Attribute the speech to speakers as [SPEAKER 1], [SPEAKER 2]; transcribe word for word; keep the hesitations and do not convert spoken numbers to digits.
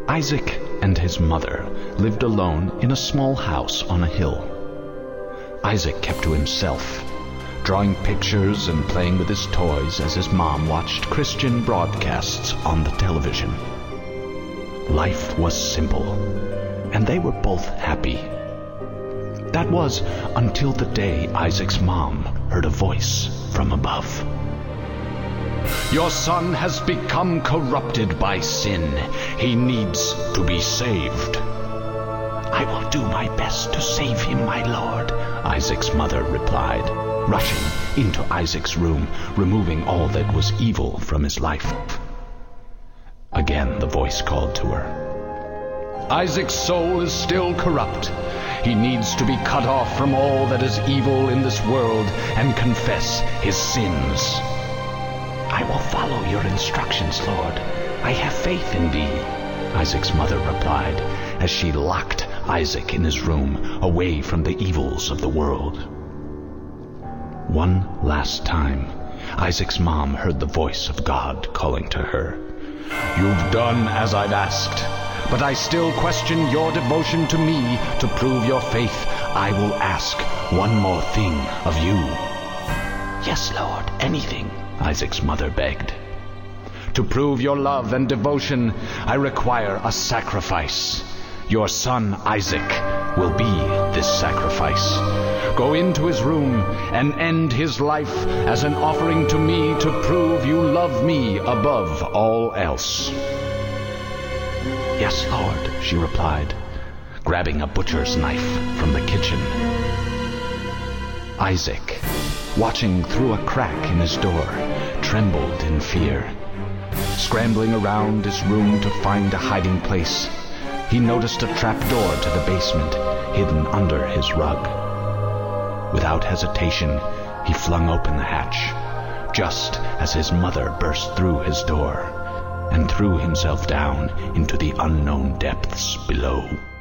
[SPEAKER 1] Isaac and his mother lived alone in a small house on a hill. Isaac kept to himself, drawing pictures and playing with his toys as his mom watched Christian broadcasts on the television. Life was simple, and they were both happy. That was until the day Isaac's mom heard a voice from above. "Your son has become corrupted by sin. He needs to be saved." "I will do my best to save him, my lord," Isaac's mother replied, rushing into Isaac's room, removing all that was evil from his life. Again the voice called to her. "Isaac's soul is still corrupt. He needs to be cut off from all that is evil in this world and confess his sins." "I will follow your instructions, Lord. I have faith in thee," Isaac's mother replied, as she locked Isaac in his room, away from the evils of the world. One last time, Isaac's mom heard the voice of God calling to her. "You've done as I've asked, but I still question your devotion to me. To prove your faith, I will ask one more thing of you." "Yes, Lord, anything," Isaac's mother begged. "To prove your love and devotion, I require a sacrifice. Your son Isaac will be this sacrifice. Go into his room and end his life as an offering to me to prove you love me above all else." "Yes, Lord," she replied, grabbing a butcher's knife from the kitchen. Isaac, watching through a crack in his door, trembled in fear. Scrambling around his room to find a hiding place, he noticed a trap door to the basement hidden under his rug. Without hesitation, he flung open the hatch, just as his mother burst through his door and threw himself down into the unknown depths below.